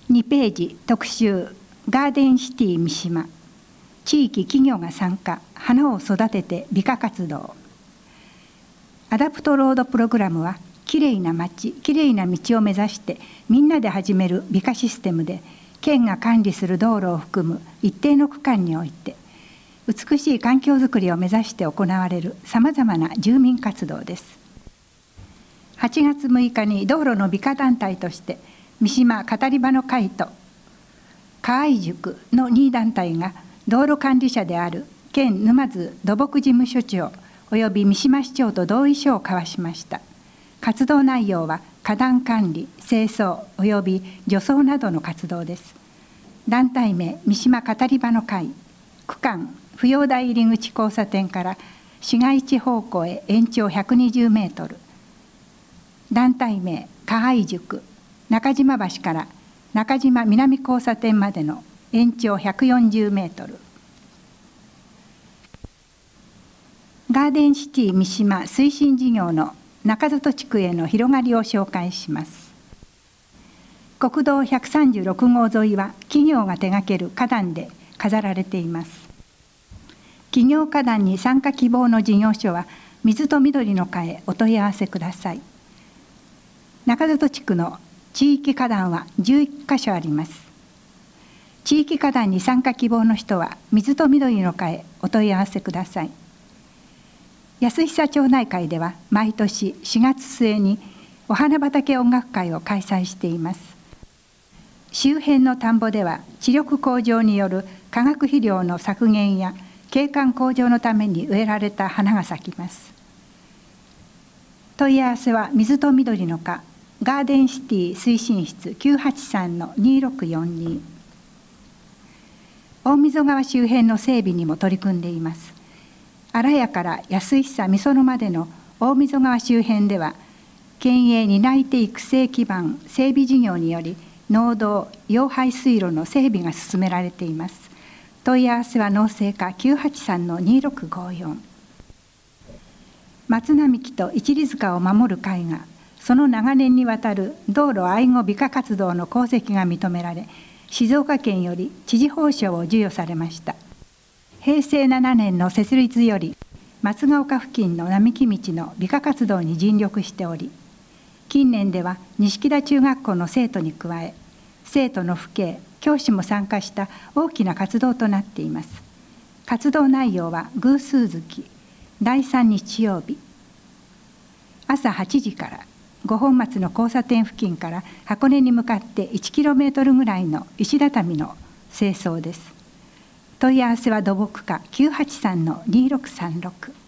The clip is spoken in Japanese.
2ページ特集ガーデンシティ三島、地域企業が参加、花を育てて美化活動。アダプトロードプログラムはきれいな街、きれいな道を目指してみんなで始める美化システムで、県が管理する道路を含む一定の区間において美しい環境づくりを目指して行われるさまざまな住民活動です。8月6日に道路の美化団体として三島語り場の会と河合塾の2団体が道路管理者である県沼津土木事務所長および三島市長と同意書を交わしました。活動内容は花壇管理、清掃および除草などの活動です。団体名三島語り場の会、区間扶養台入口交差点から市街地方向へ延長120メートル。団体名河合塾、中島橋から中島南交差点までの延長140メートル。ガーデンシティ三島推進事業の中里地区への広がりを紹介します。国道136号沿いは企業が手掛ける花壇で飾られています。企業花壇に参加希望の事業所は水と緑の会へお問い合わせください。中里地区の地域花壇は11カ所あります。地域花壇に参加希望の人は水と緑の会へお問い合わせください。安久町内会では毎年4月末にお花畑音楽会を開催しています。周辺の田んぼでは地力向上による化学肥料の削減や景観向上のために植えられた花が咲きます。問い合わせは水と緑の課ガーデンシティ推進室 983-2642。 大溝川周辺の整備にも取り組んでいます。荒谷から安久美園までの大溝川周辺では県営担い手育成基盤整備事業により農道用排水路の整備が進められています。問い合わせは農政課 983-2654。 松並木と一里塚を守る会がその長年にわたる道路愛護美化活動の功績が認められ、静岡県より知事褒章を授与されました。平成7年の設立より松ヶ丘付近の並木道の美化活動に尽力しており、近年では錦田中学校の生徒に加え生徒の父兄教師も参加した大きな活動となっています。活動内容は偶数月第3日曜日朝8時から五本松の交差点付近から箱根に向かって1キロメートルぐらいの石畳の清掃です。問い合わせは土木課 983-2636。